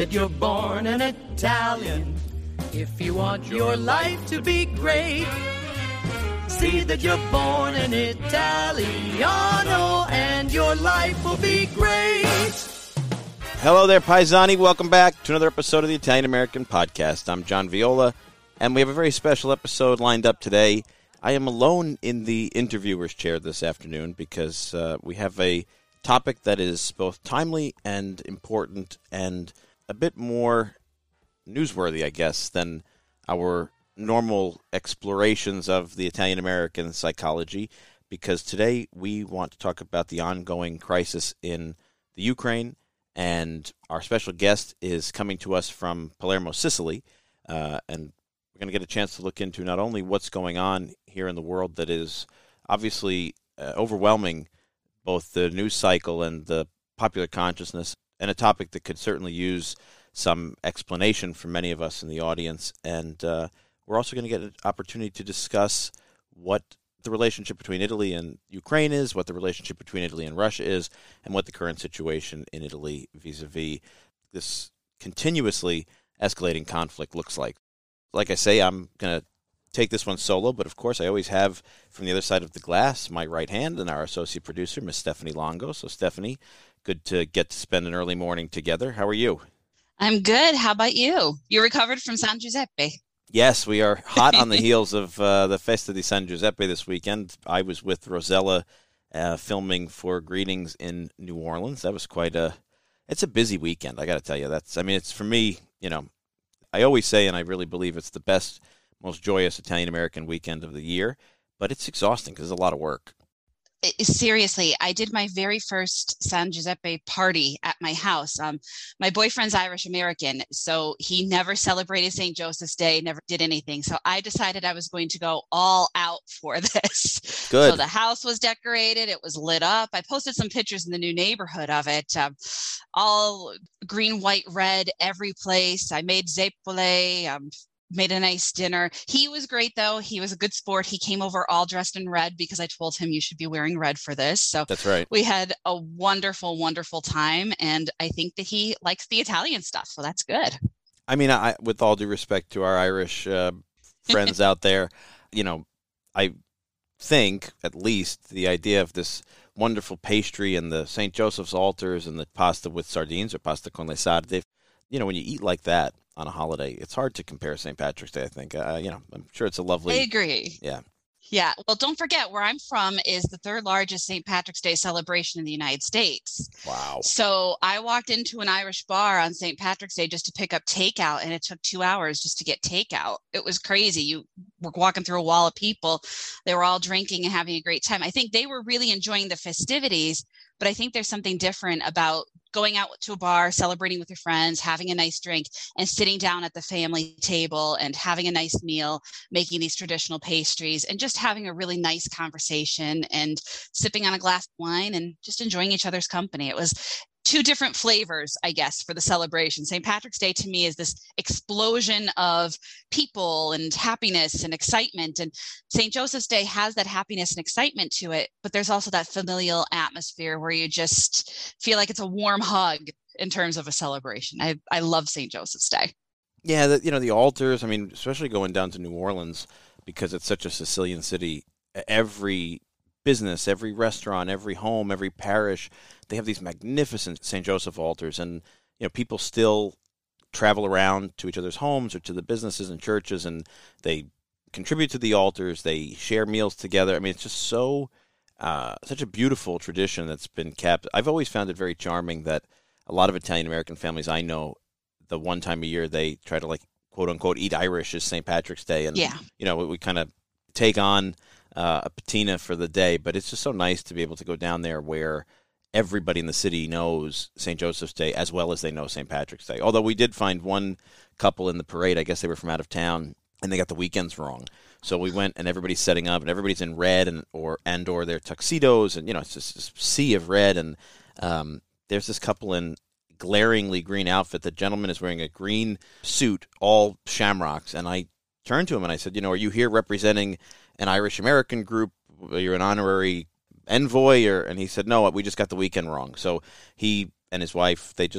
that you're born an Italian. If you want your life to be great, see that you're born an Italiano, and your life will be great. Hello there, Paisani. Welcome back to another episode of the Italian American Podcast. I'm John Viola, and we have a very special episode lined up today. I am alone in the interviewer's chair this afternoon because we have a topic that is both timely and important and a bit more newsworthy, I guess, than our normal explorations of the Italian American psychology, because today we want to talk about the ongoing crisis in the Ukraine. And our special guest is coming to us from Palermo, Sicily, and we're going to get a chance to look into not only what's going on here in the world that is obviously overwhelming both the news cycle and the popular consciousness, and a topic that could certainly use some explanation for many of us in the audience. And we're also going to get an opportunity to discuss what the relationship between Italy and Ukraine is, what the relationship between Italy and Russia is, and what the current situation in Italy vis-a-vis this continuously escalating conflict looks like. Like I say, I'm going to take this one solo, but of course I always have from the other side of the glass my right hand and our associate producer, Miss Stephanie Longo. So Stephanie, good to get to spend an early morning together. How are you? I'm good. How about you? You recovered from San Giuseppe? Yes, we are hot on the heels of the Festa di San Giuseppe this weekend. I was with Rosella filming for Greetings in New Orleans. That was it's a busy weekend, I got to tell you. It's for me, I always say, and I really believe it's the best, most joyous Italian-American weekend of the year, but it's exhausting because there's a lot of work. Seriously, I did my very first San Giuseppe party at my house. My boyfriend's Irish American, so he never celebrated St. Joseph's Day, never did anything. So I decided I was going to go all out for this. Good. So the house was decorated. It was lit up. I posted some pictures in the new neighborhood of it. All green, white, red, every place. I made zeppole, made a nice dinner. He was great, though. He was a good sport. He came over all dressed in red because I told him you should be wearing red for this. So that's right. We had a wonderful, wonderful time, and I think that he likes the Italian stuff, so that's good. I mean, I with all due respect to our Irish friends out there, I think at least the idea of this wonderful pastry and the St. Joseph's altars and the pasta with sardines or pasta con le sarde, when you eat like that on a holiday, it's hard to compare St. Patrick's Day, I think. I'm sure it's a lovely... I agree. Yeah. Yeah. Well, don't forget, where I'm from is the third largest St. Patrick's Day celebration in the United States. Wow. So I walked into an Irish bar on St. Patrick's Day just to pick up takeout, and it took 2 hours just to get takeout. It was crazy. You were walking through a wall of people. They were all drinking and having a great time. I think they were really enjoying the festivities, but I think there's something different about going out to a bar, celebrating with your friends, having a nice drink, and sitting down at the family table and having a nice meal, making these traditional pastries, and just having a really nice conversation and sipping on a glass of wine and just enjoying each other's company. It was two different flavors, I guess, for the celebration. St. Patrick's Day to me is this explosion of people and happiness and excitement. And St. Joseph's Day has that happiness and excitement to it, but there's also that familial atmosphere where you just feel like it's a warm hug in terms of a celebration. I love St. Joseph's Day. Yeah, the altars, especially going down to New Orleans, because it's such a Sicilian city, every business, every restaurant, every home, every parish, they have these magnificent St. Joseph altars, and people still travel around to each other's homes or to the businesses and churches, and they contribute to the altars, they share meals together. It's just such a beautiful tradition that's been kept. I've always found it very charming that a lot of Italian-American families I know, the one time a year they try to, quote-unquote, eat Irish as St. Patrick's Day, and we kind of take on a patina for the day, but it's just so nice to be able to go down there where everybody in the city knows St. Joseph's Day as well as they know St. Patrick's Day. Although we did find one couple in the parade, I guess they were from out of town, and they got the weekends wrong. So we went, and everybody's setting up, and everybody's in red or their tuxedos, and it's just this sea of red, and there's this couple in glaringly green outfit. The gentleman is wearing a green suit, all shamrocks, and I turned to him and I said, are you here representing an Irish American group? You're an honorary envoy? And he said, no, we just got the weekend wrong. So he and his wife, they just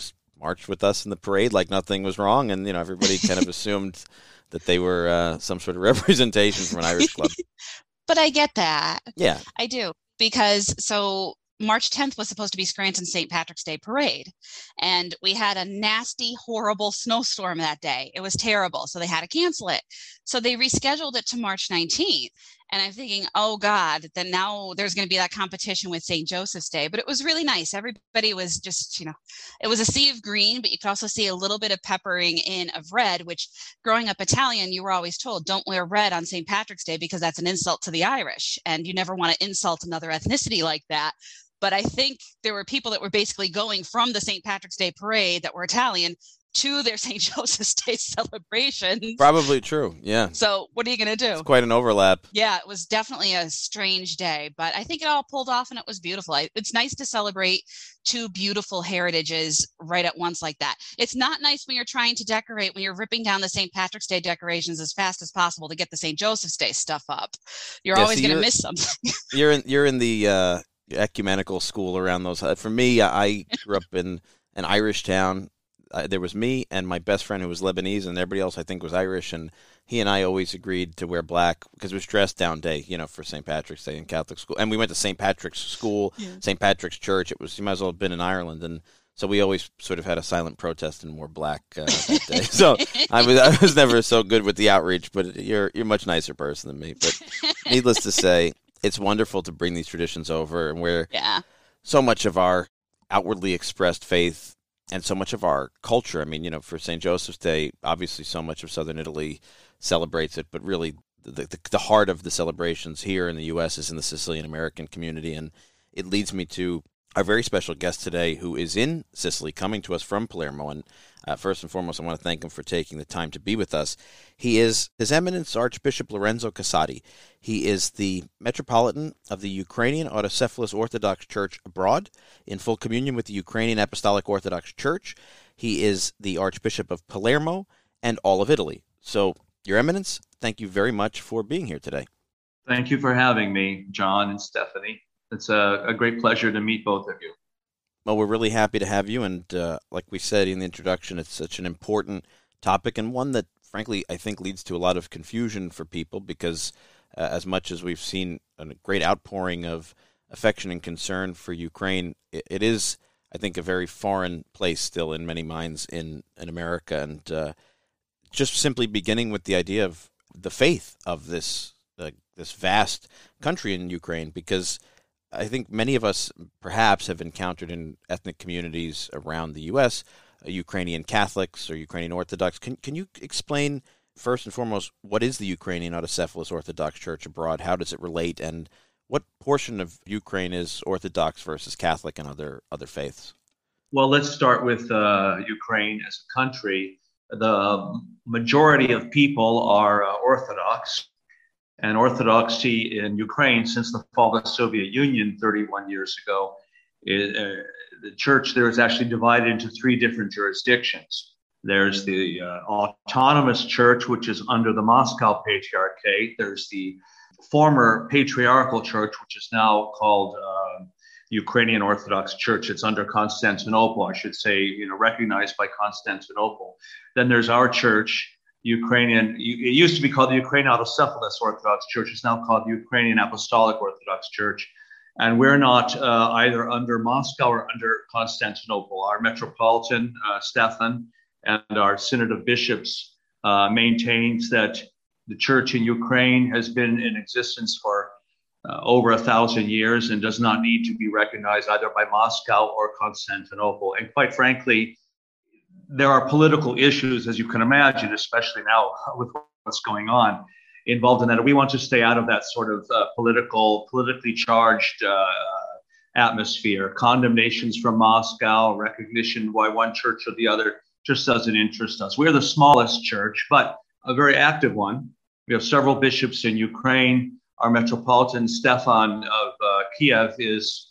marched with us in the parade like nothing was wrong. And, everybody kind of assumed that they were some sort of representation from an Irish club. But I get that. Yeah. I do. Because March 10th was supposed to be Scranton St. Patrick's Day parade. And we had a nasty, horrible snowstorm that day. It was terrible. So they had to cancel it. So they rescheduled it to March 19th. And I'm thinking, oh God, then now there's going to be that competition with St. Joseph's Day. But it was really nice. Everybody was just, it was a sea of green, but you could also see a little bit of peppering in of red, which growing up Italian, you were always told, don't wear red on St. Patrick's Day because that's an insult to the Irish. And you never want to insult another ethnicity like that. But I think there were people that were basically going from the St. Patrick's Day parade that were Italian to their St. Joseph's Day celebrations. Probably true, yeah. So what are you going to do? It's quite an overlap. Yeah, it was definitely a strange day, but I think it all pulled off and it was beautiful. It's nice to celebrate two beautiful heritages right at once like that. It's not nice when you're trying to decorate, when you're ripping down the St. Patrick's Day decorations as fast as possible to get the St. Joseph's Day stuff up. You're always going to miss something. You're in the ecumenical school around those. For me, I grew up in an Irish town. There was me and my best friend who was Lebanese, and everybody else I think was Irish, and he and I always agreed to wear black because it was dress down day, for St. Patrick's Day in Catholic school. And we went to St. Patrick's school, St. Patrick's church. You might as well have been in Ireland, and so we always sort of had a silent protest and wore black that day. So I was never so good with the outreach, but you're a much nicer person than me. But needless to say, it's wonderful to bring these traditions over, and where so much of our outwardly expressed faith and so much of our culture, I mean, for St. Joseph's Day, obviously so much of Southern Italy celebrates it, but really the heart of the celebrations here in the U.S. is in the Sicilian American community. And it leads me to our very special guest today, who is in Sicily, coming to us from Palermo. And first and foremost, I want to thank him for taking the time to be with us. He is His Eminence Archbishop Lorenzo Casati. He is the Metropolitan of the Ukrainian Autocephalous Orthodox Church abroad, in full communion with the Ukrainian Apostolic Orthodox Church. He is the Archbishop of Palermo and all of Italy. So, Your Eminence, thank you very much for being here today. Thank you for having me, John and Stephanie. It's a great pleasure to meet both of you. Well, we're really happy to have you. And like we said in the introduction, it's such an important topic, and one that, frankly, I think leads to a lot of confusion for people because as much as we've seen a great outpouring of affection and concern for Ukraine, it is, I think, a very foreign place still in many minds in America. And just simply beginning with the idea of the faith of this vast country in Ukraine, because I think many of us perhaps have encountered in ethnic communities around the U.S. Ukrainian Catholics or Ukrainian Orthodox. Can you explain, first and foremost, what is the Ukrainian Autocephalous Orthodox Church abroad? How does it relate? And what portion of Ukraine is Orthodox versus Catholic and other faiths? Well, let's start with Ukraine as a country. The majority of people are Orthodox. And Orthodoxy in Ukraine, since the fall of the Soviet Union 31 years ago, the church there is actually divided into three different jurisdictions. There's the autonomous church, which is under the Moscow Patriarchate. There's the former patriarchal church, which is now called Ukrainian Orthodox Church. It's under Constantinople, I should say, recognized by Constantinople. Then there's our church, Ukrainian. It used to be called the Ukrainian Autocephalous Orthodox Church. It's now called the Ukrainian Apostolic Orthodox Church. And we're not either under Moscow or under Constantinople. Our Metropolitan, Stefan, and our Synod of Bishops maintains that the church in Ukraine has been in existence for over 1,000 years and does not need to be recognized either by Moscow or Constantinople. And quite frankly, there are political issues, as you can imagine, especially now with what's going on, involved in that. We want to stay out of that sort of politically charged atmosphere. Condemnations from Moscow, recognition by one church or the other just doesn't interest us. We're the smallest church, but a very active one. We have several bishops in Ukraine. Our Metropolitan Stefan of Kiev is,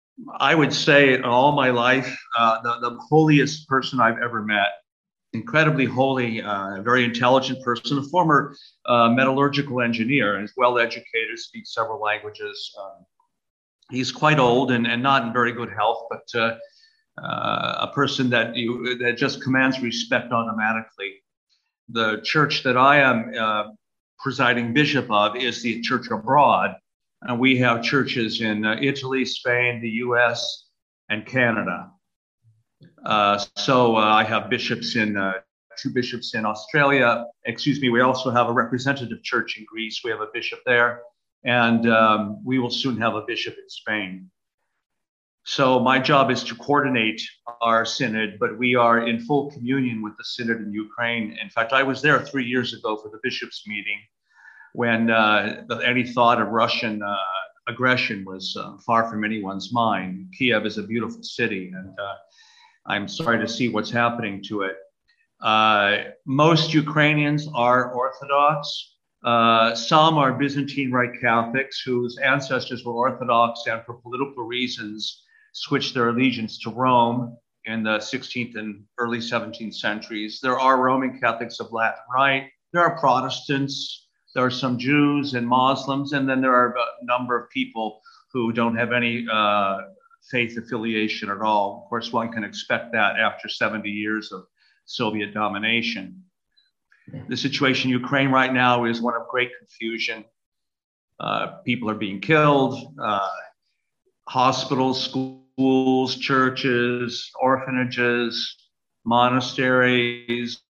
I would say, in all my life, the holiest person I've ever met. Incredibly holy, very intelligent person, a former metallurgical engineer, and is well educated, speaks several languages. He's quite old and not in very good health, but a person that just commands respect automatically. The church that I am presiding bishop of is the church abroad, and we have churches in Italy, Spain, the U.S., and Canada. So I have bishops in 2 bishops in Australia. We also have a representative church in Greece. We have a bishop there, and we will soon have a bishop in Spain. So my job is to coordinate our synod, but we are in full communion with the synod in Ukraine. In fact, I was there 3 years ago for the bishops' meeting when any thought of Russian aggression was far from anyone's mind. Kiev is a beautiful city, and I'm sorry to see what's happening to it. Most Ukrainians are Orthodox. Some are Byzantine Rite Catholics whose ancestors were Orthodox and for political reasons switched their allegiance to Rome in the 16th and early 17th centuries. There are Roman Catholics of Latin Rite. There are Protestants. There are some Jews and Muslims. And then there are a number of people who don't have any faith affiliation at all. Of course, one can expect that after 70 years of Soviet domination. The situation in Ukraine right now is one of great confusion. People are being killed. Hospitals, schools, churches, orphanages, monasteries.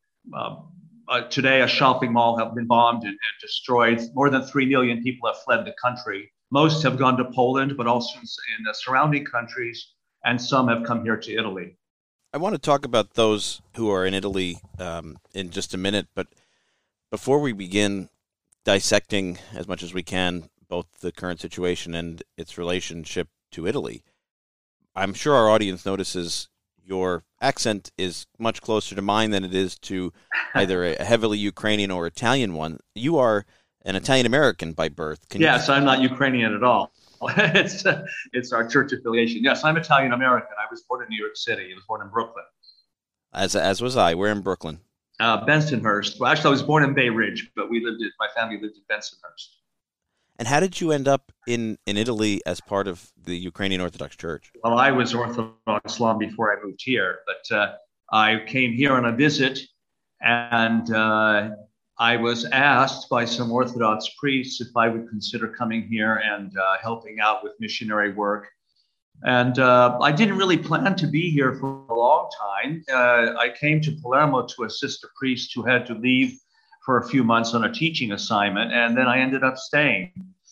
Today, a shopping mall have been bombed and destroyed. More than 3 million people have fled the country. Most have gone to Poland, but also in the surrounding countries, and some have come here to Italy. I want to talk about those who are in Italy in just a minute, but before we begin dissecting as much as we can both the current situation and its relationship to Italy, I'm sure our audience notices your accent is much closer to mine than it is to either a heavily Ukrainian or Italian one. You are an Italian-American by birth. Yes, I'm not Ukrainian at all. It's our church affiliation. Yes, I'm Italian-American. I was born in New York City. I was born in Brooklyn. As was I. Where in Brooklyn? Bensonhurst. Well, actually, I was born in Bay Ridge, but my family lived in Bensonhurst. And how did you end up in Italy as part of the Ukrainian Orthodox Church? Well, I was Orthodox long before I moved here, but I came here on a visit, and I was asked by some Orthodox priests if I would consider coming here and helping out with missionary work. And I didn't really plan to be here for a long time. I came to Palermo to assist a priest who had to leave for a few months on a teaching assignment, and then I ended up staying.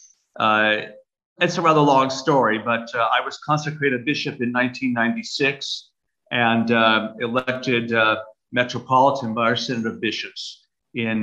It's a rather long story, but I was consecrated bishop in 1996 and elected metropolitan by our Synod of Bishops in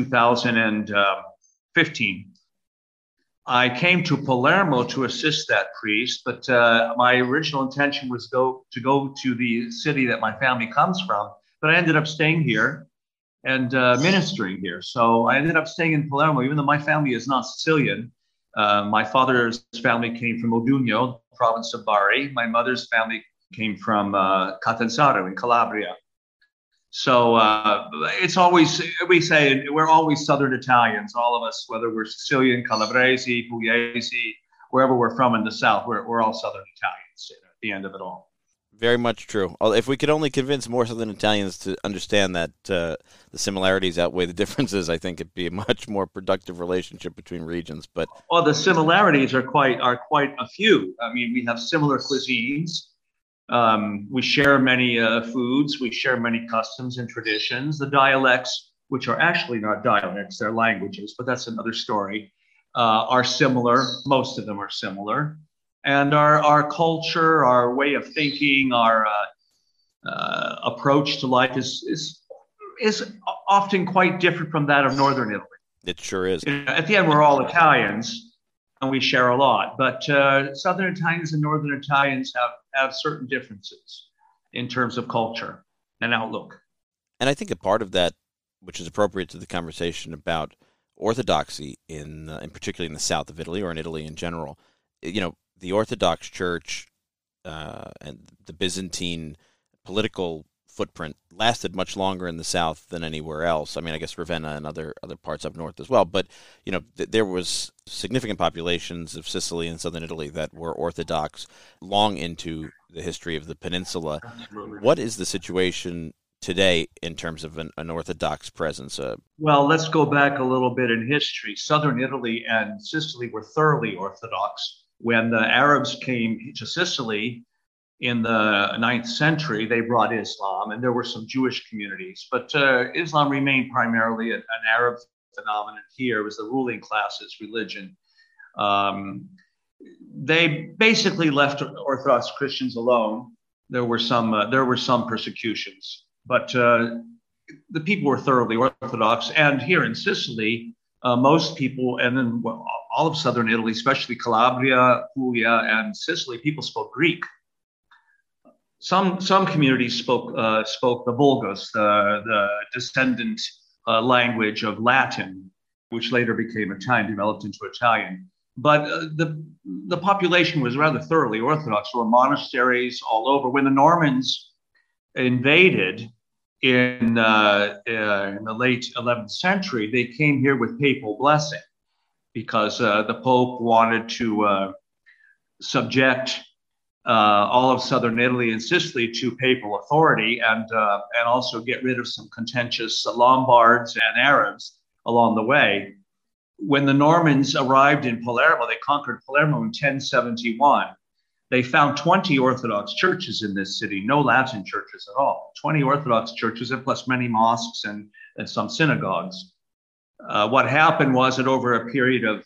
2015. I came to Palermo to assist that priest, but my original intention was to go to the city that my family comes from, but I ended up staying here and ministering here. So I ended up staying in Palermo, even though my family is not Sicilian. My father's family came from Modugno, province of Bari. My mother's family came from Catanzaro in Calabria. So it's always, we say, we're always Southern Italians, all of us, whether we're Sicilian, Calabrese, Pugliese, wherever we're from in the South, we're all Southern Italians at the end of it all. Very much true. If we could only convince more Southern Italians to understand that the similarities outweigh the differences, I think it'd be a much more productive relationship between regions. But well, the similarities are quite a few. I mean, we have similar cuisines. We share many foods. We share many customs and traditions. The dialects, which are actually not dialects, they're languages, but that's another story, are similar. Most of them are similar. And our culture, our way of thinking, our approach to life is often quite different from that of Northern Italy. It sure is. At the end, we're all Italians, and we share a lot. But Southern Italians and Northern Italians have certain differences in terms of culture and outlook. And I think a part of that, which is appropriate to the conversation about orthodoxy in particularly in the south of Italy or in Italy in general, the Orthodox Church and the Byzantine political footprint lasted much longer in the South than anywhere else. I mean, I guess Ravenna and other parts up north as well. But, there was significant populations of Sicily and southern Italy that were Orthodox long into the history of the peninsula. Absolutely. What is the situation today in terms of an Orthodox presence? Well, let's go back a little bit in history. Southern Italy and Sicily were thoroughly Orthodox. When the Arabs came to Sicily in the 9th century, they brought Islam, and there were some Jewish communities. But Islam remained primarily an Arab phenomenon here. It was the ruling class's religion. They basically left Orthodox Christians alone. There were some persecutions. But the people were thoroughly Orthodox. And here in Sicily, most people, and then all of southern Italy, especially Calabria, Puglia, and Sicily, people spoke Greek. Some communities spoke the Vulgus, the descendant language of Latin, which later became Italian, developed into Italian. But the population was rather thoroughly Orthodox. There were monasteries all over. When the Normans invaded in the late 11th century, they came here with papal blessing because the Pope wanted to subject all of southern Italy and Sicily to papal authority, and also get rid of some contentious Lombards and Arabs along the way. When the Normans arrived in Palermo, they conquered Palermo in 1071. They found 20 Orthodox churches in this city, no Latin churches at all. 20 Orthodox churches, and plus many mosques and some synagogues. What happened was that over a period of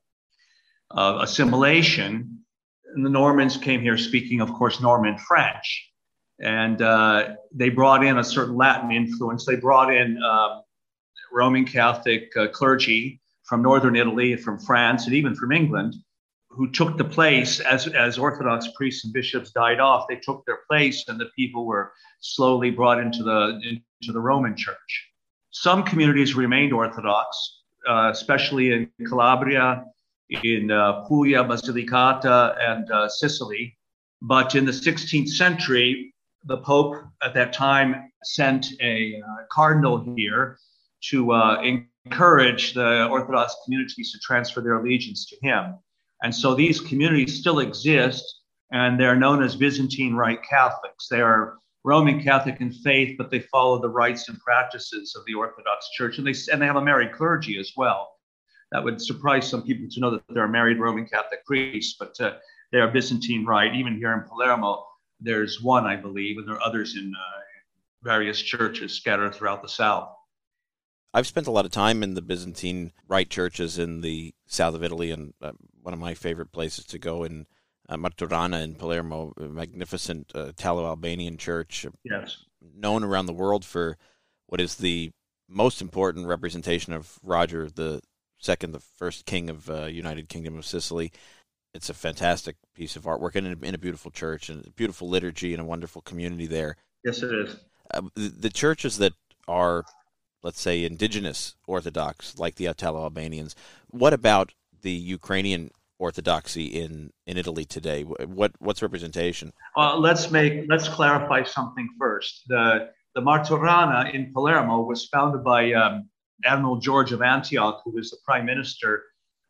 assimilation, the Normans came here speaking, of course, Norman French. And they brought in a certain Latin influence. They brought in Roman Catholic clergy from northern Italy, from France, and even from England, who took the place as Orthodox priests and bishops died off. They took their place, and the people were slowly brought into the Roman Church. Some communities remained Orthodox, especially in Calabria, in Puglia, Basilicata, and Sicily. But in the 16th century, the Pope at that time sent a cardinal here to encourage the Orthodox communities to transfer their allegiance to him. And so these communities still exist, and they're known as Byzantine Rite Catholics. They are Roman Catholic in faith, but they follow the rites and practices of the Orthodox Church, and they have a married clergy as well. That would surprise some people to know that there are married Roman Catholic priests, but they are Byzantine Rite. Even here in Palermo, there's one, I believe, and there are others in various churches scattered throughout the South. I've spent a lot of time in the Byzantine Rite churches in the south of Italy, and one of my favorite places to go in Martorana in Palermo, a magnificent Italo-Albanian church, yes, known around the world for what is the most important representation of Roger II, the first king of United Kingdom of Sicily. It's a fantastic piece of artwork, and in a beautiful church, and a beautiful liturgy, and a wonderful community there. Yes, it is. The churches that are, let's say, indigenous Orthodox, like the Italo-Albanians, what about the Ukrainian Orthodoxy in Italy today? What's representation? Let's clarify something first. The Martorana in Palermo was founded by Admiral George of Antioch, who was the prime minister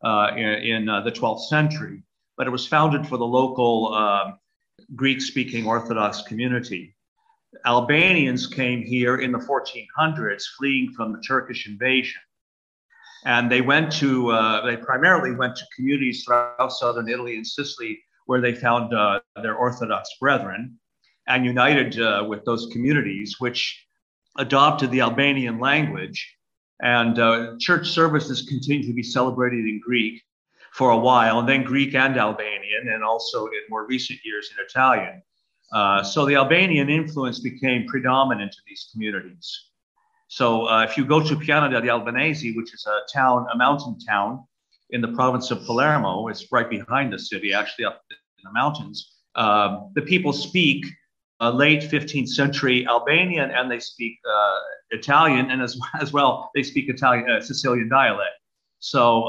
in the 12th century. But it was founded for the local Greek-speaking Orthodox community. Albanians came here in the 1400s, fleeing from the Turkish invasion. And they primarily went to communities throughout southern Italy and Sicily, where they found their Orthodox brethren, and united with those communities, which adopted the Albanian language. And church services continued to be celebrated in Greek for a while, and then Greek and Albanian, and also in more recent years in Italian. So the Albanian influence became predominant in these communities. So if you go to Piana degli Albanesi, which is a mountain town in the province of Palermo, it's right behind the city, actually up in the mountains, the people speak late 15th century Albanian, and they speak Italian, and as well, they speak Italian, Sicilian dialect. So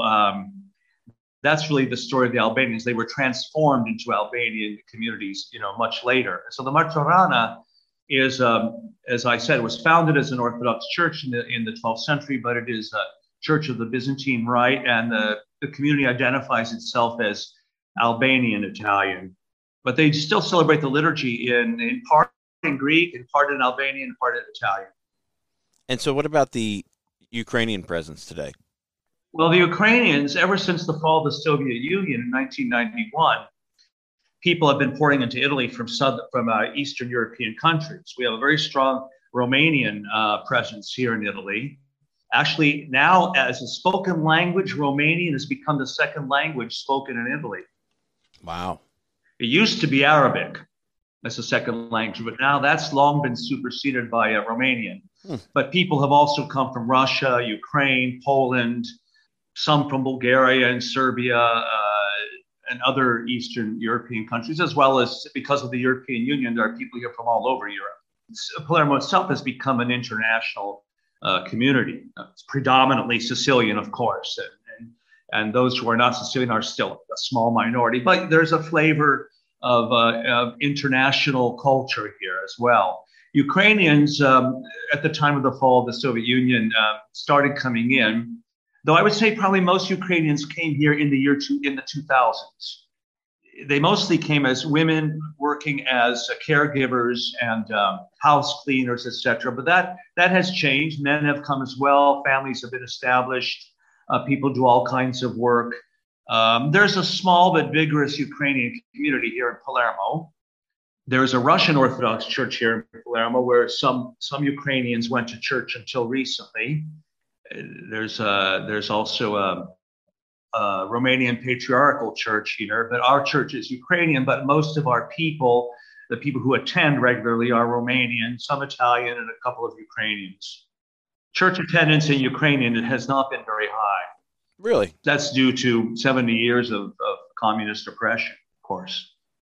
that's really the story of the Albanians. They were transformed into Albanian communities, much later. So the Martorana is, as I said, it was founded as an Orthodox church in the 12th century, but it is a church of the Byzantine Rite, and the community identifies itself as Albanian Italian. But they still celebrate the liturgy in part in Greek, in part in Albanian, in part in Italian. And so what about the Ukrainian presence today? Well, the Ukrainians, ever since the fall of the Soviet Union in 1991, people have been pouring into Italy from Eastern European countries. We have a very strong Romanian presence here in Italy. Actually, now as a spoken language, Romanian has become the second language spoken in Italy. Wow. It used to be Arabic as a second language, but now that's long been superseded by Romanian. But people have also come from Russia, Ukraine, Poland, some from Bulgaria and Serbia, and other Eastern European countries, as well as because of the European Union, there are people here from all over Europe. Palermo itself has become an international community. It's predominantly Sicilian, of course, and those who are not Sicilian are still a small minority, but there's a flavor of international culture here as well. Ukrainians, at the time of the fall of the Soviet Union, started coming in, though I would say probably most Ukrainians came here in the 2000s. They mostly came as women working as caregivers and house cleaners, etc. But that has changed. Men have come as well. Families have been established. People do all kinds of work. There's a small but vigorous Ukrainian community here in Palermo. There's a Russian Orthodox church here in Palermo where some Ukrainians went to church until recently. There's also a Romanian patriarchal church here, but our church is Ukrainian, but most of our people, the people who attend regularly, are Romanian, some Italian, and a couple of Ukrainians. Church attendance in Ukrainian has not been very high. Really? That's due to 70 years of communist oppression, of course.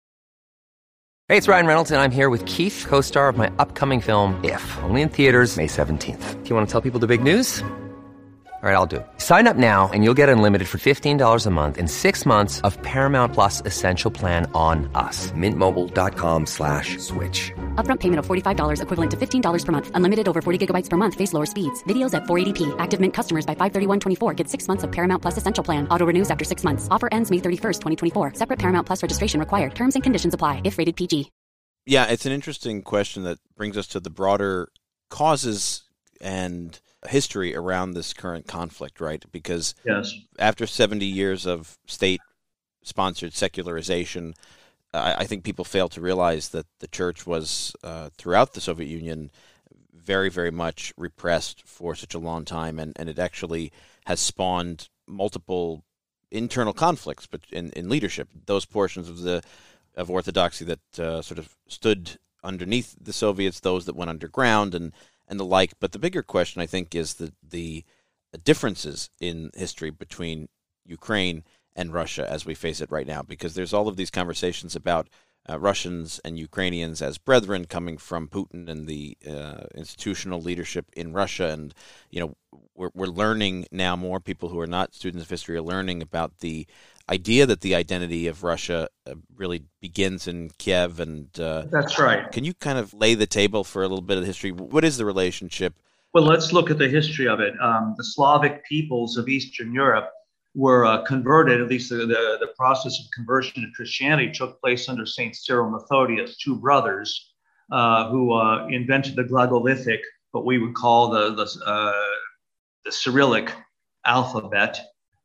Hey, it's Ryan Reynolds, and I'm here with Keith, co-star of my upcoming film, If, only in theaters May 17th. Do you want to tell people the big news? All right, I'll do it. Sign up now and you'll get unlimited for $15 a month and 6 months of Paramount Plus Essential Plan on us. MintMobile.com/switch. Upfront payment of $45 equivalent to $15 per month. Unlimited over 40 gigabytes per month. Face lower speeds. Videos at 480p. Active Mint customers by 531.24 get 6 months of Paramount Plus Essential Plan. Auto renews after 6 months. Offer ends May 31st, 2024. Separate Paramount Plus registration required. Terms and conditions apply if rated PG. Yeah, it's an interesting question that brings us to the broader causes and history around this current conflict, right? Because yes, after 70 years of state-sponsored secularization, I think people fail to realize that the church was, throughout the Soviet Union, very, very much repressed for such a long time, and it actually has spawned multiple internal conflicts but in leadership. Those portions of Orthodoxy that sort of stood underneath the Soviets, those that went underground, and the like. But the bigger question, I think, is the differences in history between Ukraine and Russia as we face it right now, because there's all of these conversations about Russians and Ukrainians as brethren coming from Putin and the institutional leadership in Russia. And, you know, we're learning now, more people who are not students of history are learning about the idea that the identity of Russia really begins in Kiev. And that's right. Can you kind of lay the table for a little bit of history? What is the relationship? Well, let's look at the history of it. The Slavic peoples of Eastern Europe were converted, at least the process of conversion to Christianity took place under St. Cyril and Methodius, two brothers who invented the Glagolithic, what we would call the Cyrillic alphabet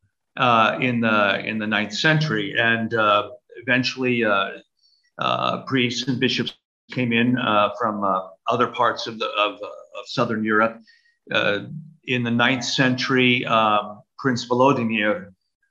in the 9th century. And eventually priests and bishops came in from other parts of Southern Europe. In the 9th century, Prince Volodymyr,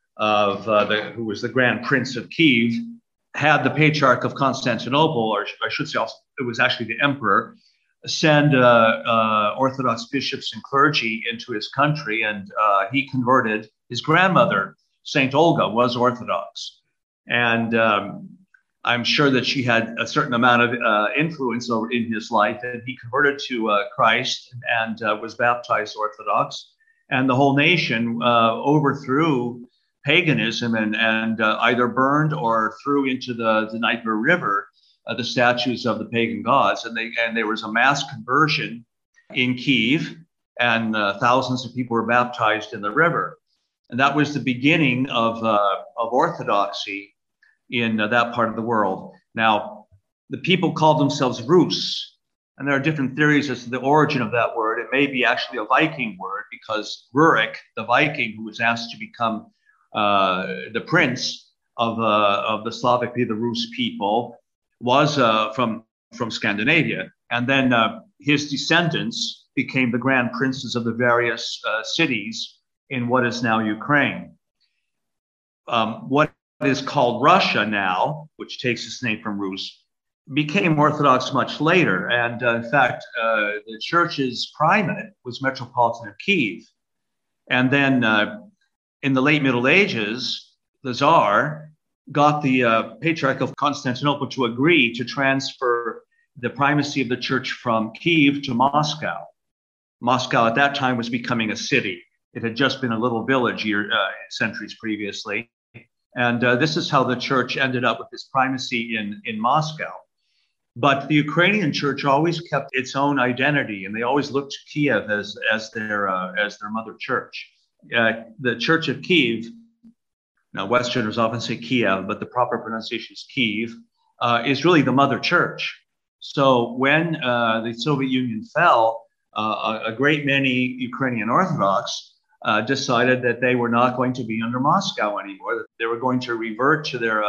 who was the Grand Prince of Kiev, had the Patriarch of Constantinople, or I should say, it was actually the Emperor, send Orthodox bishops and clergy into his country, and he converted. His grandmother, Saint Olga, was Orthodox, and I'm sure that she had a certain amount of influence in his life, and he converted to Christ and was baptized Orthodox. And the whole nation overthrew paganism and either burned or threw into the Dnieper River the statues of the pagan gods, and there was a mass conversion in Kyiv, and thousands of people were baptized in the river, and that was the beginning of Orthodoxy in that part of the world. Now, the people called themselves Rus, and there are different theories as to the origin of that word. It may be actually a Viking word, because Rurik, the Viking who was asked to become the prince of the Slavic, the Rus people, was from Scandinavia. And then his descendants became the grand princes of the various cities in what is now Ukraine. What is called Russia now, which takes its name from Rus, became Orthodox much later. And in fact, the church's primate was Metropolitan of Kyiv. And then in the late Middle Ages, the Tsar got the Patriarch of Constantinople to agree to transfer the primacy of the church from Kyiv to Moscow. Moscow at that time was becoming a city. It had just been a little village centuries previously. And this is how the church ended up with this primacy in Moscow. But the Ukrainian church always kept its own identity, and they always looked to Kiev as their mother church. The Church of Kyiv, now Westerners often say Kiev, but the proper pronunciation is Kyiv, is really the mother church. So when the Soviet Union fell, a great many Ukrainian Orthodox decided that they were not going to be under Moscow anymore, that they were going to revert to their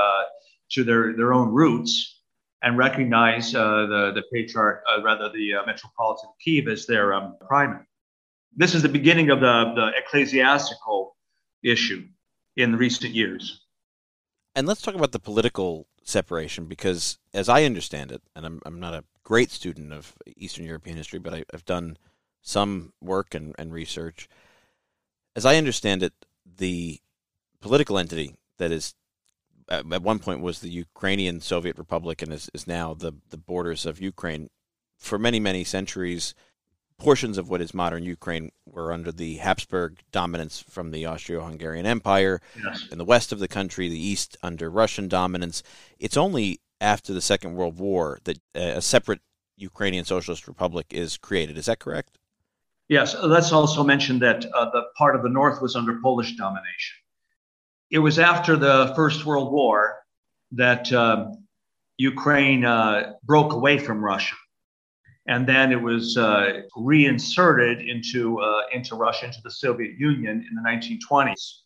own roots and recognize the Patriarch, the Metropolitan of Kyiv as their primate. This is the beginning of the ecclesiastical issue in recent years. And let's talk about the political separation, because as I understand it, and I'm not a great student of Eastern European history, but I've done some work and research. As I understand it, the political entity that is at one point was the Ukrainian Soviet Republic and is now the borders of Ukraine. For many, many centuries, portions of what is modern Ukraine were under the Habsburg dominance from the Austro-Hungarian Empire. Yes. In the west of the country, the east under Russian dominance. It's only after the Second World War that a separate Ukrainian Socialist Republic is created. Is that correct? Yes. Let's also mention that the part of the north was under Polish domination. It was after the First World War that Ukraine broke away from Russia. And then it was reinserted into Russia, into the Soviet Union in the 1920s.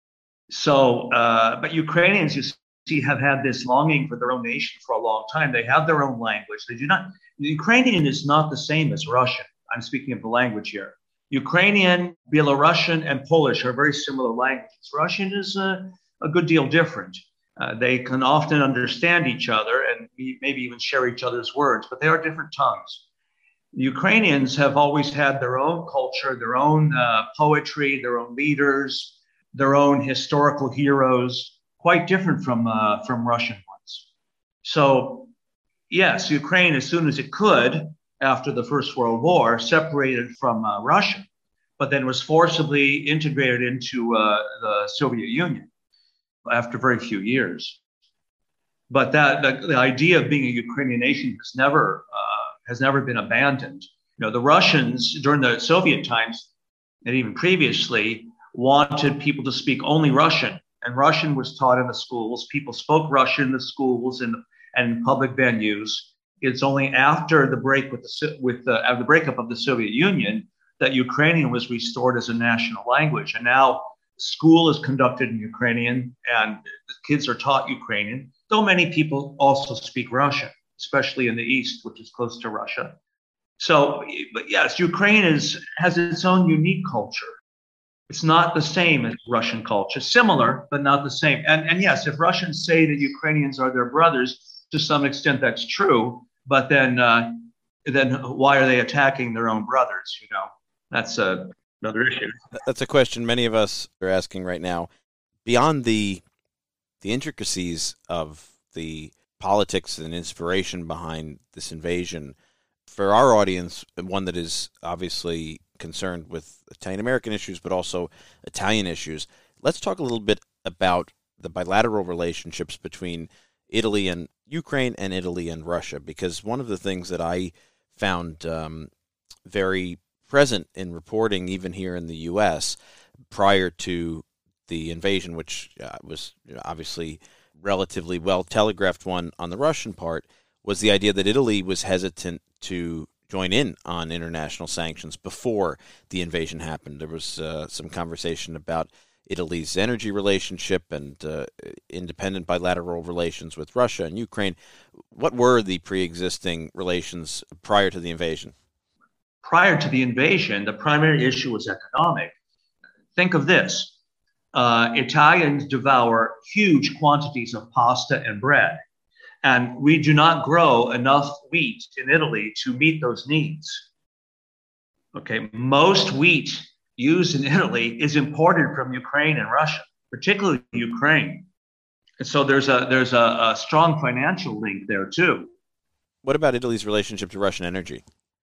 So, but Ukrainians, you see, have had this longing for their own nation for a long time. They have their own language. They do not. The Ukrainian is not the same as Russian. I'm speaking of the language here. Ukrainian, Belarusian, and Polish are very similar languages. Russian is a good deal different. They can often understand each other and maybe even share each other's words, but they are different tongues. The Ukrainians have always had their own culture, their own poetry, their own leaders, their own historical heroes, quite different from Russian ones. So, yes, Ukraine, as soon as it could, after the First World War, separated from Russia, but then was forcibly integrated into the Soviet Union after very few years. But the idea of being a Ukrainian nation has never been abandoned. You know, the Russians during the Soviet times and even previously wanted people to speak only Russian, and Russian was taught in the schools. People spoke Russian in the schools and public venues. It's only after the breakup of the Soviet Union that Ukrainian was restored as a national language. And now school is conducted in Ukrainian and the kids are taught Ukrainian, though many people also speak Russian, especially in the East, which is close to Russia. So, but yes, Ukraine has its own unique culture. It's not the same as Russian culture, similar, but not the same. And yes, if Russians say that Ukrainians are their brothers, to some extent that's true, but then why are they attacking their own brothers? You know, that's another issue. That's a question many of us are asking right now. Beyond the intricacies of the politics and inspiration behind this invasion, for our audience, one that is obviously concerned with Italian-American issues, but also Italian issues, let's talk a little bit about the bilateral relationships between Italy and Ukraine and Italy and Russia, because one of the things that I found very present in reporting, even here in the U.S., prior to the invasion, which was obviously relatively well telegraphed one on the Russian part, was the idea that Italy was hesitant to join in on international sanctions before the invasion happened. There was some conversation about Italy's energy relationship and independent bilateral relations with Russia and Ukraine. What were the pre-existing relations prior to the invasion? Prior to the invasion, the primary issue was economic. Think of this. Italians devour huge quantities of pasta and bread, and we do not grow enough wheat in Italy to meet those needs. Okay, most wheat used in Italy is imported from Ukraine and Russia, particularly Ukraine. And so there's a strong financial link there too. What about Italy's relationship to Russian energy?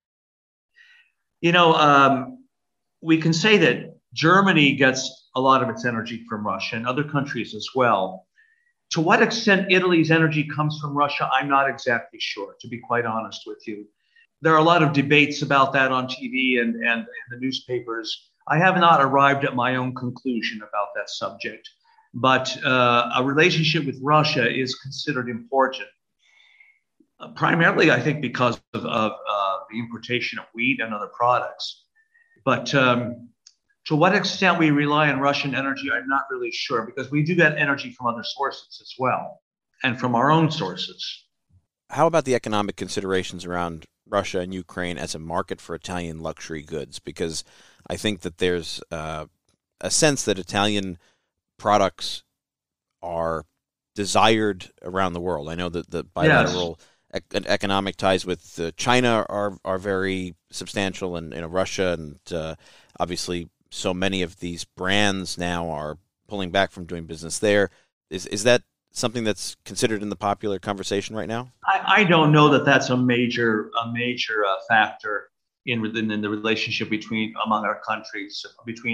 We can say that Germany gets a lot of its energy from Russia and other countries as well. To what extent Italy's energy comes from Russia, I'm not exactly sure, to be quite honest with you. There are a lot of debates about that on TV and in the newspapers. I have not arrived at my own conclusion about that subject, but a relationship with Russia is considered important, primarily, I think, because of the importation of wheat and other products. But to what extent we rely on Russian energy, I'm not really sure, because we do get energy from other sources as well, and from our own sources. How about the economic considerations around Russia and Ukraine as a market for Italian luxury goods? Because I think that there's a sense that Italian products are desired around the world. I know that the bilateral economic ties with China are very substantial, and Russia, and obviously so many of these brands now are pulling back from doing business there. Is that something that's considered in the popular conversation right now? I don't know that that's a major factor in the relationship between our countries.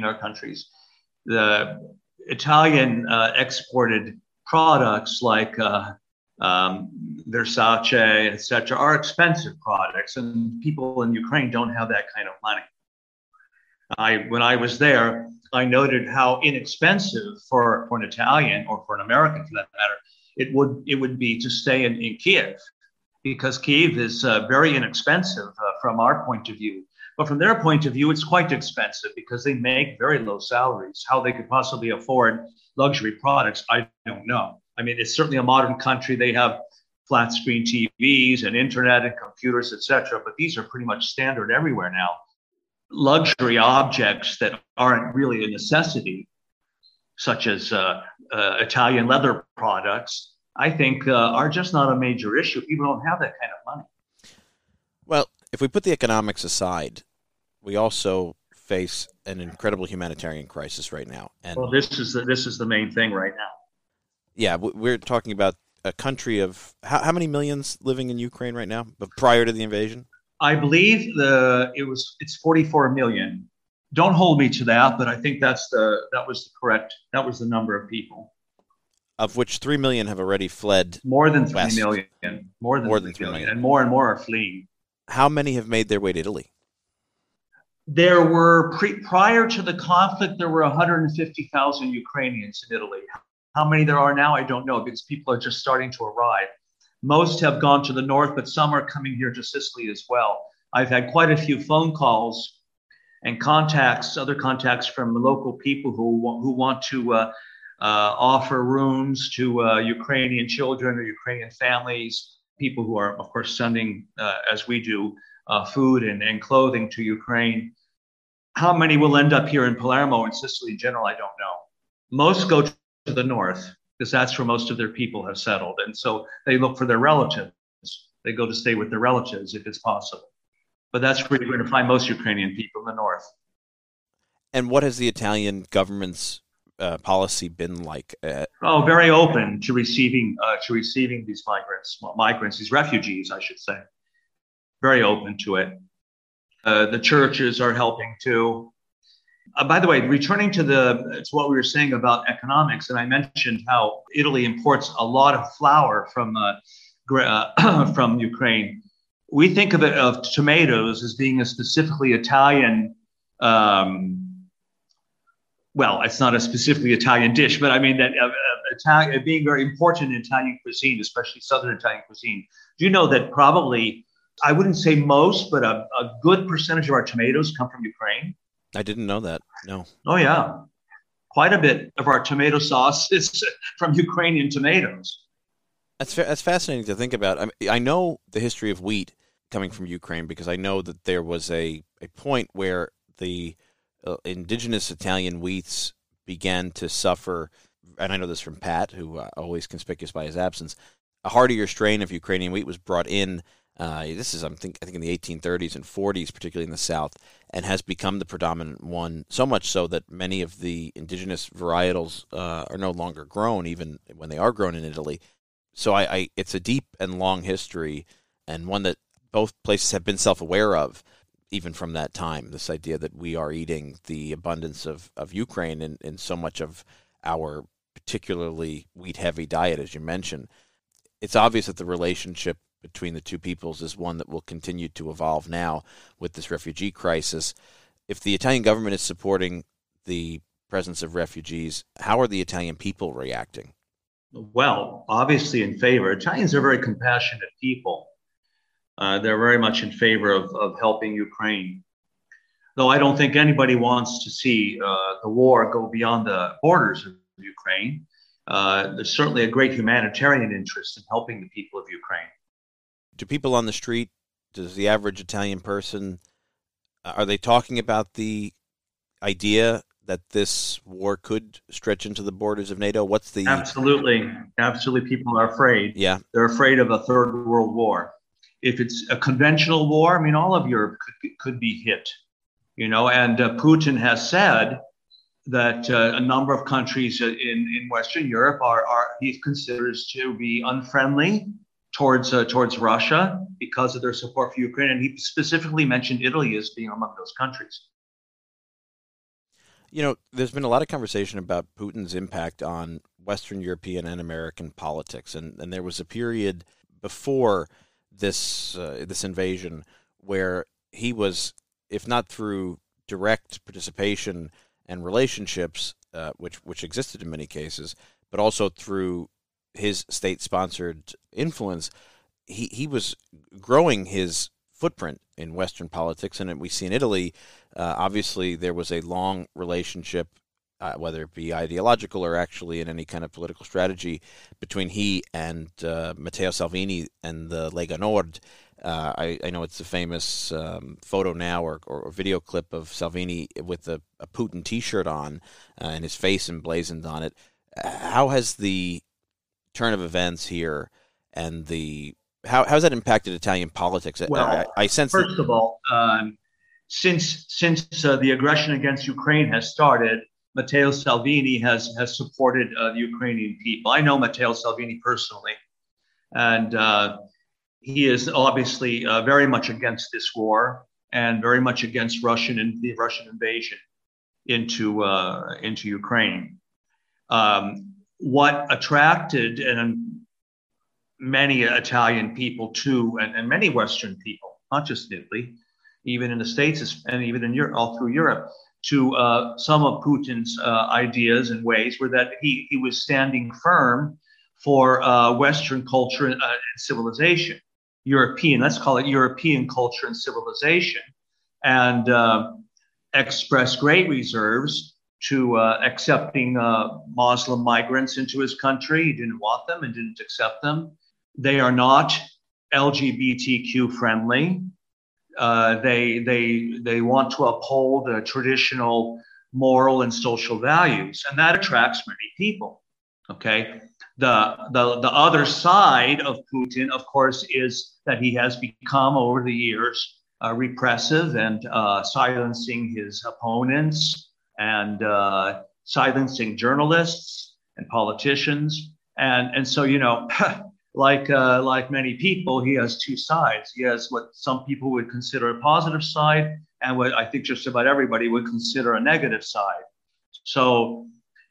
The Italian exported products like Versace, etc., are expensive products, and people in Ukraine don't have that kind of money. When I was there, I noted how inexpensive for an Italian, or for an American for that matter, it would be to stay in Kiev, because Kiev is very inexpensive from our point of view. But from their point of view, it's quite expensive because they make very low salaries. How they could possibly afford luxury products, I don't know. I mean, it's certainly a modern country. They have flat screen TVs and internet and computers, etc. But these are pretty much standard everywhere now. Luxury objects that aren't really a necessity, such as Italian leather products, I think are just not a major issue. People don't have that kind of money. Well, if we put the economics aside, we also face an incredible humanitarian crisis right now. And well, this is the main thing right now. Yeah, we're talking about a country of how many millions living in Ukraine right now, but prior to the invasion? I believe it's 44 million. Don't hold me to that, but I think that was the number of people. Of which 3 million have already fled. More than 3 west. million. More than 3 million. And more are fleeing. How many have made their way to Italy? There were, prior to the conflict, there were 150,000 Ukrainians in Italy. How many there are now, I don't know, because people are just starting to arrive. Most have gone to the north, but some are coming here to Sicily as well. I've had quite a few phone calls and other contacts from local people who want to offer rooms to Ukrainian children or Ukrainian families, people who are, of course, sending, as we do, food and clothing to Ukraine. How many will end up here in Palermo and Sicily in general, I don't know. Most go to the north, because that's where most of their people have settled. And so they look for their relatives. They go to stay with their relatives if it's possible. But that's where you're going to find most Ukrainian people in the north. And what has the Italian government's policy been like? Very open to receiving these migrants, these refugees, I should say. Very open to it. The churches are helping too. By the way, returning to what we were saying about economics, and I mentioned how Italy imports a lot of flour from from Ukraine. We think of tomatoes as being a specifically Italian. Well, it's not a specifically Italian dish, but I mean that Italian being very important in Italian cuisine, especially Southern Italian cuisine. Do you know that probably, I wouldn't say most, but a good percentage of our tomatoes come from Ukraine? I didn't know that. No. Oh, yeah. Quite a bit of our tomato sauce is from Ukrainian tomatoes. That's fascinating to think about. I know the history of wheat coming from Ukraine because I know that there was a point where the indigenous Italian wheats began to suffer, and I know this from Pat, who always conspicuous by his absence. A hardier strain of Ukrainian wheat was brought in. This is, I think in the 1830s and 40s, particularly in the South, and has become the predominant one, so much so that many of the indigenous varietals are no longer grown, even when they are grown in Italy. So it's a deep and long history, and one that both places have been self-aware of, even from that time, this idea that we are eating the abundance of Ukraine in so much of our particularly wheat-heavy diet, as you mentioned. It's obvious that the relationship between the two peoples is one that will continue to evolve now with this refugee crisis. If the Italian government is supporting the presence of refugees, how are the Italian people reacting? Well, obviously in favor. Italians are very compassionate people. They're very much in favor of helping Ukraine. Though I don't think anybody wants to see the war go beyond the borders of Ukraine. There's certainly a great humanitarian interest in helping the people of Ukraine. Do people on the street, does the average Italian person, are they talking about the idea that this war could stretch into the borders of NATO? What's the... Absolutely. People are afraid. Yeah. They're afraid of a third world war. If it's a conventional war, I mean, all of Europe could be hit, and Putin has said that a number of countries in Western Europe he considers to be unfriendly towards Russia because of their support for Ukraine. And he specifically mentioned Italy as being among those countries. There's been a lot of conversation about Putin's impact on Western European and American politics. And there was a period before this invasion where he was, if not through direct participation and relationships, which existed in many cases, but also through his state-sponsored influence, he was growing his footprint in Western politics. And we see in Italy, obviously, there was a long relationship, whether it be ideological or actually in any kind of political strategy, between he and Matteo Salvini and the Lega Nord. I know it's a famous photo now or video clip of Salvini with a Putin T-shirt on and his face emblazoned on it. How has the turn of events here and how has that impacted Italian politics? Well, I sense first of all, since the aggression against Ukraine has started, Matteo Salvini has supported the Ukrainian people. I know Matteo Salvini personally, and he is obviously very much against this war and very much against the Russian invasion into Ukraine. What attracted many Italian people too, and many Western people, not just Italy, even in the States and even in Europe, all through Europe, to some of Putin's ideas and ways were that he was standing firm for Western culture and civilization, let's call it European culture and civilization, and expressed great reserves to accepting Muslim migrants into his country. He didn't want them and didn't accept them. They are not LGBTQ friendly. They want to uphold traditional moral and social values, and that attracts many people. Okay, the other side of Putin, of course, is that he has become over the years repressive and silencing his opponents and silencing journalists and politicians, and so like many people, he has two sides. He has what some people would consider a positive side, and what I think just about everybody would consider a negative side. So,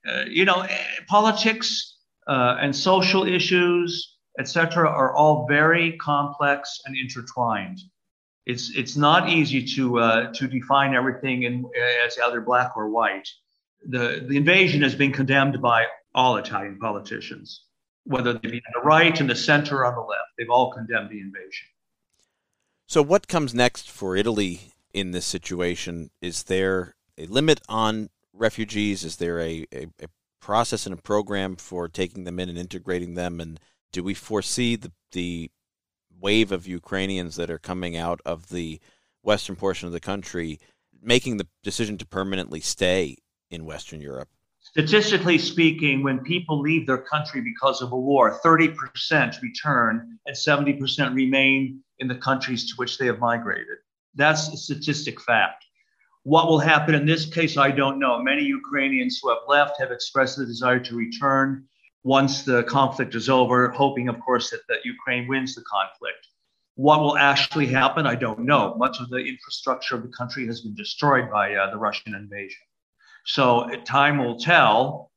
politics and social issues, etc., are all very complex and intertwined. It's not easy to define everything as either black or white. The invasion has been condemned by all Italian politicians, whether they be on the right, in the center, or on the left. They've all condemned the invasion. So what comes next for Italy in this situation? Is there a limit on refugees? Is there a process and a program for taking them in and integrating them? And do we foresee the wave of Ukrainians that are coming out of the western portion of the country making the decision to permanently stay in Western Europe? Statistically speaking, when people leave their country because of a war, 30% return and 70% remain in the countries to which they have migrated. That's a statistic fact. What will happen in this case, I don't know. Many Ukrainians who have left have expressed the desire to return once the conflict is over, hoping, of course, that Ukraine wins the conflict. What will actually happen, I don't know. Much of the infrastructure of the country has been destroyed by the Russian invasion. So time will tell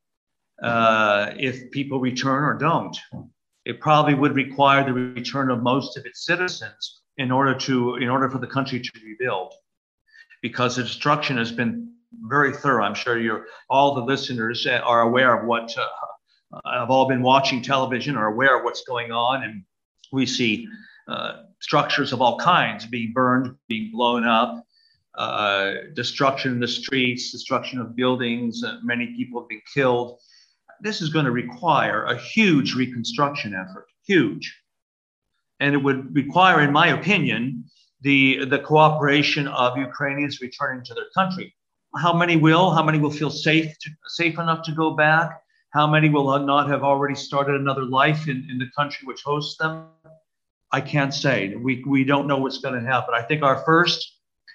if people return or don't. It probably would require the return of most of its citizens in order for the country to rebuild, because the destruction has been very thorough. I'm sure all the listeners are aware of what have all been watching television, are aware of what's going on, and we see structures of all kinds being burned, being blown up. Destruction in the streets, destruction of buildings, many people have been killed. This is going to require a huge reconstruction effort, huge. And it would require, in my opinion, the cooperation of Ukrainians returning to their country. How many will feel safe enough to go back? How many will not have already started another life in the country which hosts them? I can't say. We don't know what's going to happen. I think our first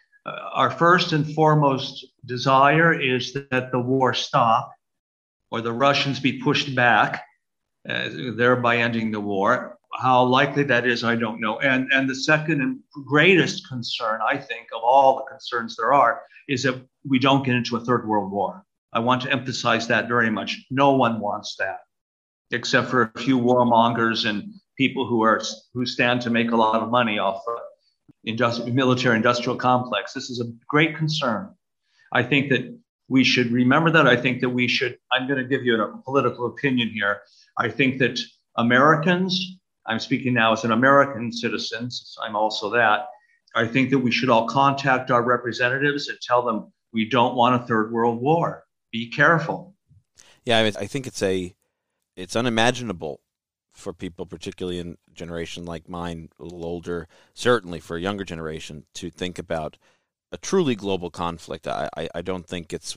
and foremost desire is that the war stop, or the Russians be pushed back, thereby ending the war. How likely that is, I don't know. And the second and greatest concern, I think, of all the concerns there are, is that we don't get into a third world war. I want to emphasize that very much. No one wants that, except for a few warmongers and people who stand to make a lot of money off military-industrial complex. This is a great concern. I think that we should remember that. I think that we should, I'm going to give you a political opinion here. I think that Americans, I'm speaking now as an American citizen, since I'm also that, I think that we should all contact our representatives and tell them we don't want a third world war. Be careful. Yeah, I think it's unimaginable for people, particularly in a generation like mine, a little older, certainly for a younger generation, to think about a truly global conflict. I don't think it's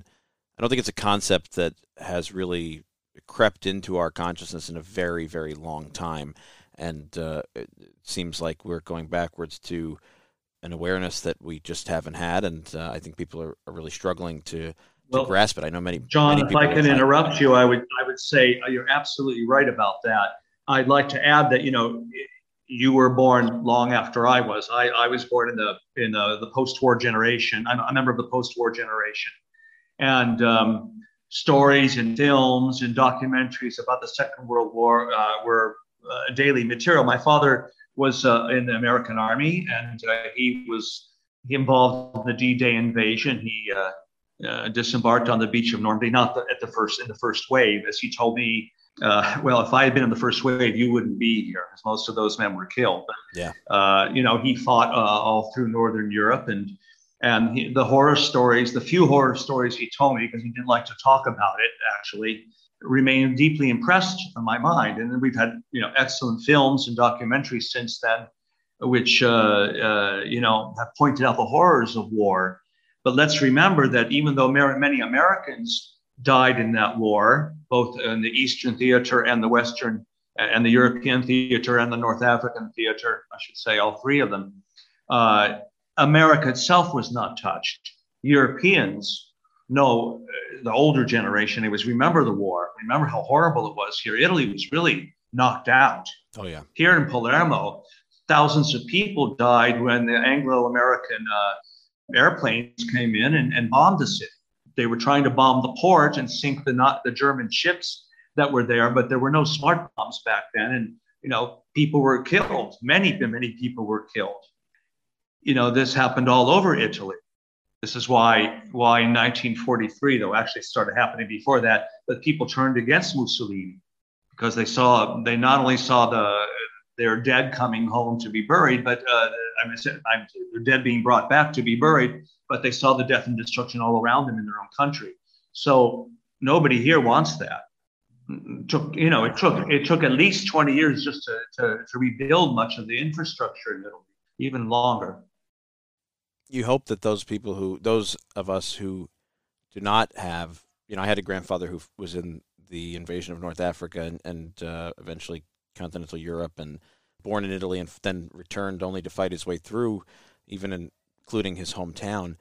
a concept that has really crept into our consciousness in a very, very long time. And it seems like we're going backwards to an awareness that we just haven't had. And I think people are really struggling to grasp it. I know many John, many people if I can interrupt you, I would say you're absolutely right about that. I'd like to add that, you were born long after I was. I was born in the post-war generation. I'm a member of the post-war generation. And stories and films and documentaries about the Second World War were daily material. My father was in the American Army, and he was involved in the D-Day invasion. He disembarked on the beach of Normandy, not in the first wave, as he told me. If I had been in the first wave, you wouldn't be here, as most of those men were killed. But, yeah. He fought all through Northern Europe, and the few horror stories he told me, because he didn't like to talk about it, actually remain deeply impressed on my mind. And then we've had, excellent films and documentaries since then, which, have pointed out the horrors of war. But let's remember that even though many Americans died in that war, both in the Eastern theater and the Western and the European theater and the North African theater, I should say, all three of them, America itself was not touched. Europeans, no, the older generation, remember the war, remember how horrible it was here. Italy was really knocked out. Oh, yeah. Here in Palermo, thousands of people died when the Anglo-American airplanes came in and bombed the city. They were trying to bomb the port and sink the German ships that were there, but there were no smart bombs back then. And, people were killed. Many people were killed. This happened all over Italy. This is why in 1943, though, actually started happening before that, but people turned against Mussolini because they not only saw their dead coming home to be buried, but their dead being brought back to be buried, but they saw the death and destruction all around them in their own country. So nobody here wants that. It took at least 20 years just to rebuild much of the infrastructure in Italy, even longer. You hope that those of us who do not have, I had a grandfather who was in the invasion of North Africa and eventually continental Europe, and born in Italy and then returned only to fight his way through, even including his hometown.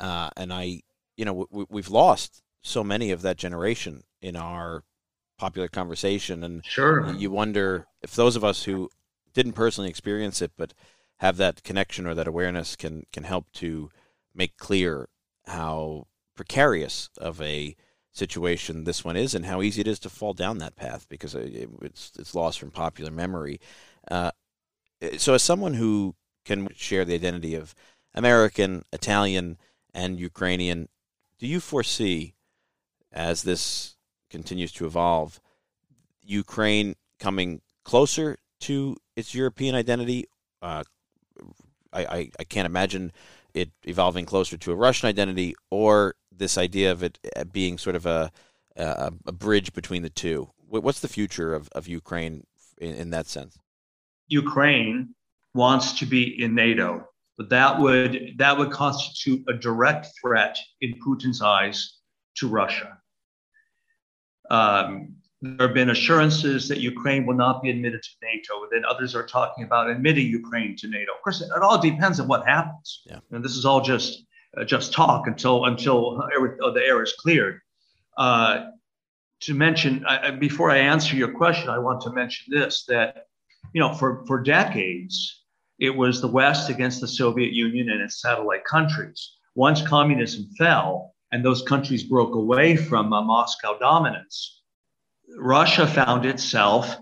We've lost so many of that generation in our popular conversation, and sure, you wonder if those of us who didn't personally experience it but have that connection or that awareness can help to make clear how precarious of a situation this one is and how easy it is to fall down that path because it's lost from popular memory. So as someone who can share the identity of American, Italian, and Ukrainian, do you foresee, as this continues to evolve, Ukraine coming closer to its European identity? I can't imagine it evolving closer to a Russian identity, or this idea of it being sort of a bridge between the two. What's the future of Ukraine in that sense? Ukraine wants to be in NATO, but that would constitute a direct threat in Putin's eyes to Russia. There have been assurances that Ukraine will not be admitted to NATO. Then others are talking about admitting Ukraine to NATO. Of course, it all depends on what happens. Yeah. And this is all just talk until the air is cleared. To mention, before I answer your question, I want to mention this, that, for decades, it was the West against the Soviet Union and its satellite countries. Once communism fell and those countries broke away from Moscow dominance, Russia found itself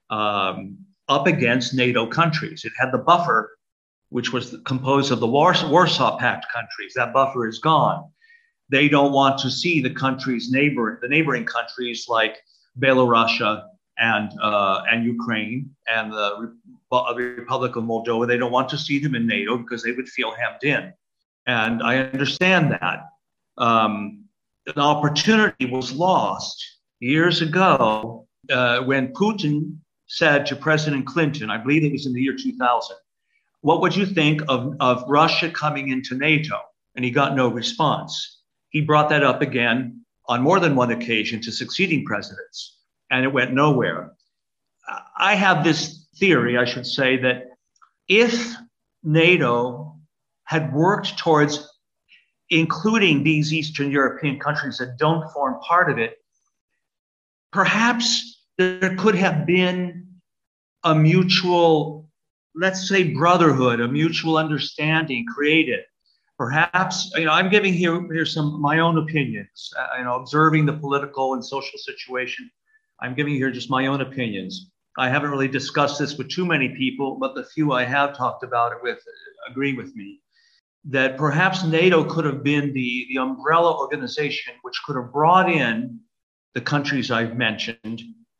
up against NATO countries. It had the buffer, which was composed of the Warsaw Pact countries. That buffer is gone. They don't want to see the neighboring countries like Belarus and Ukraine and the Republic of Moldova. They don't want to see them in NATO because they would feel hemmed in. And I understand that. An opportunity was lost years ago when Putin said to President Clinton, I believe it was in the year 2000, what would you think of Russia coming into NATO? And he got no response. He brought that up again on more than one occasion to succeeding presidents, and it went nowhere. I have this theory, I should say, that if NATO had worked towards including these Eastern European countries that don't form part of it, perhaps there could have been a mutual, let's say, brotherhood, a mutual understanding created. Perhaps, I'm giving here some my own opinions, observing the political and social situation. I'm giving here just my own opinions. I haven't really discussed this with too many people, but the few I have talked about it with agree with me that perhaps NATO could have been the umbrella organization which could have brought in the countries I've mentioned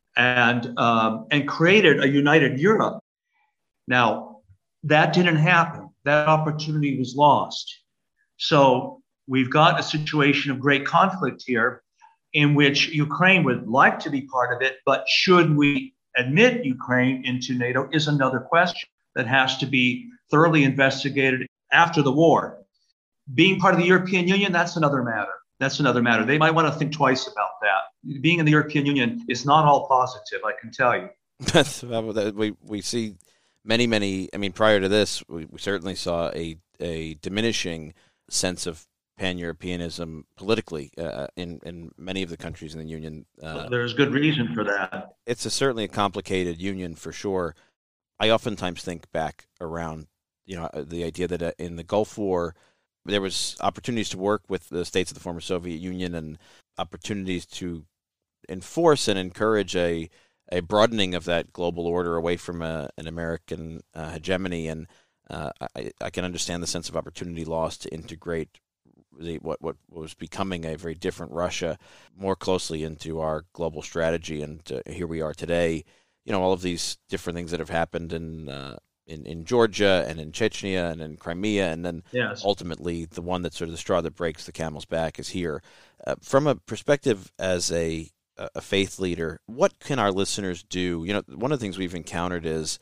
and created a united Europe. Now, that didn't happen. That opportunity was lost. So we've got a situation of great conflict here in which Ukraine would like to be part of it, but should we admit Ukraine into NATO is another question that has to be thoroughly investigated after the war. Being part of the European Union, that's another matter. They might want to think twice about that. Being in the European Union is not all positive, I can tell you. We see many, prior to this, we certainly saw a diminishing sense of pan-Europeanism politically in many of the countries in the Union. There's good reason for that. It's certainly a complicated union for sure. I oftentimes think back around, the idea that in the Gulf War, there was opportunities to work with the states of the former Soviet Union and opportunities to enforce and encourage a broadening of that global order away from an American hegemony. And I can understand the sense of opportunity lost to integrate what was becoming a very different Russia more closely into our global strategy. And here we are today. All of these different things that have happened in Georgia and in Chechnya and in Crimea, and then ultimately the one that's sort of the straw that breaks the camel's back is here. From a perspective as a faith leader, what can our listeners do? One of the things we've encountered is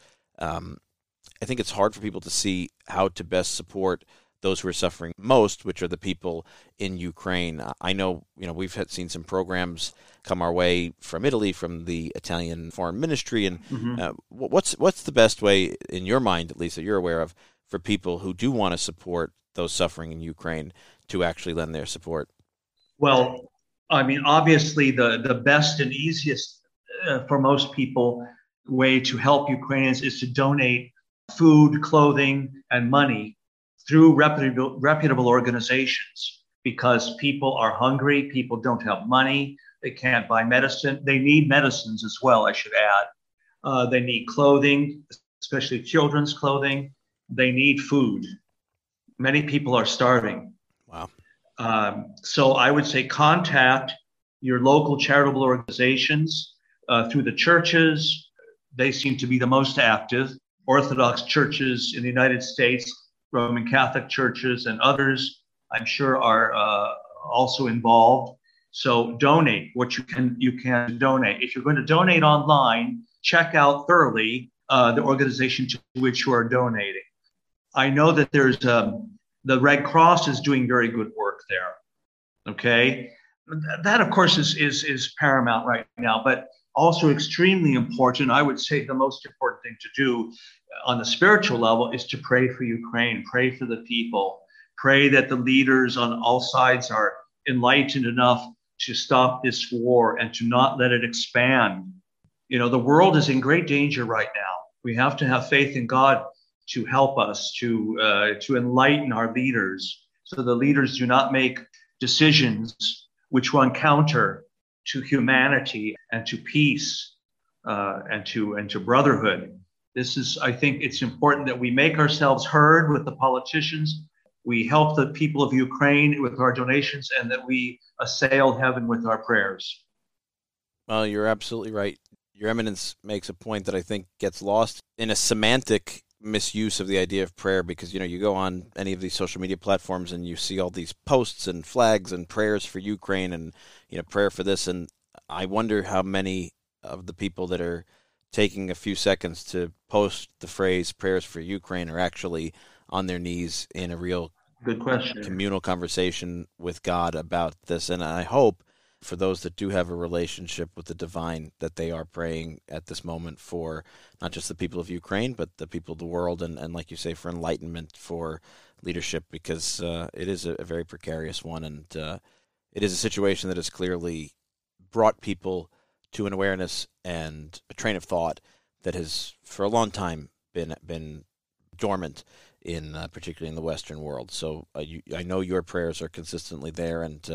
I think it's hard for people to see how to best support those who are suffering most, which are the people in Ukraine. I know, we've seen some programs come our way from Italy, from the Italian Foreign Ministry, and what's the best way, in your mind at least, that you're aware of, for people who do want to support those suffering in Ukraine to actually lend their support? Well, I mean, obviously the best and easiest for most people way to help Ukrainians is to donate food, clothing, and money through reputable organizations, because people are hungry, people don't have money, they can't buy medicine. They need medicines as well, I should add. They need clothing, especially children's clothing. They need food. Many people are starving. Wow. So I would say contact your local charitable organizations through the churches. They seem to be the most active. Orthodox churches in the United States, Roman Catholic churches, and others, I'm sure, are also involved. So donate what you can donate. If you're going to donate online, check out thoroughly the organization to which you are donating. I know that there's the Red Cross is doing very good work there. Okay, that of course is paramount right now, but also extremely important. I would say the most important thing to do on the spiritual level is to pray for Ukraine, pray for the people, pray that the leaders on all sides are enlightened enough to stop this war and to not let it expand. The world is in great danger right now. We have to have faith in God to help us, to enlighten our leaders, so the leaders do not make decisions which run counter to humanity and to peace and to brotherhood. I think it's important that we make ourselves heard with the politicians. We help the people of Ukraine with our donations, and that we assail heaven with our prayers. Well, you're absolutely right. Your Eminence makes a point that I think gets lost in a semantic misuse of the idea of prayer, because, you go on any of these social media platforms and you see all these posts and flags and prayers for Ukraine and, prayer for this. And I wonder how many of the people that are taking a few seconds to post the phrase prayers for Ukraine are actually on their knees in a real good question, communal conversation with God about this. And I hope for those that do have a relationship with the divine that they are praying at this moment for not just the people of Ukraine, but the people of the world, and like you say, for enlightenment, for leadership, because it is a very precarious one, and it is a situation that has clearly brought people to an awareness and a train of thought that has for a long time been dormant in particularly in the Western world. So I know your prayers are consistently there, and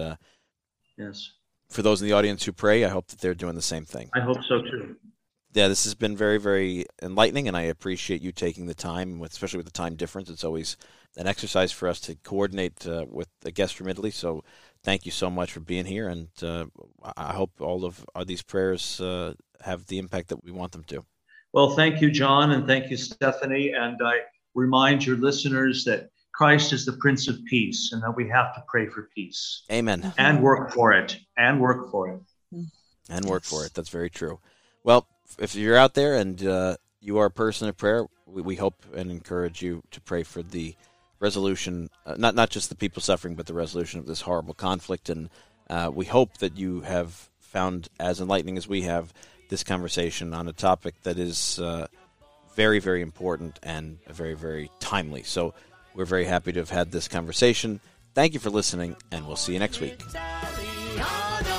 yes, for those in the audience who pray, I hope that they're doing the same thing. I hope so too. Yeah, this has been very, very enlightening, and I appreciate you taking the time, especially with the time difference. It's always an exercise for us to coordinate with a guest from Italy. So thank you so much for being here, and I hope all of these prayers have the impact that we want them to. Well, thank you, John, and thank you, Stephanie. And I remind your listeners that Christ is the Prince of Peace, and that we have to pray for peace. Amen. And work for it. And work for it. And work for it. That's very true. Well, if you're out there and you are a person of prayer, we hope and encourage you to pray for the resolution, not just the people suffering, but the resolution of this horrible conflict. And we hope that you have found as enlightening as we have this conversation on a topic that is very, very important and very, very timely. So we're very happy to have had this conversation. Thank you for listening, and we'll see you next week.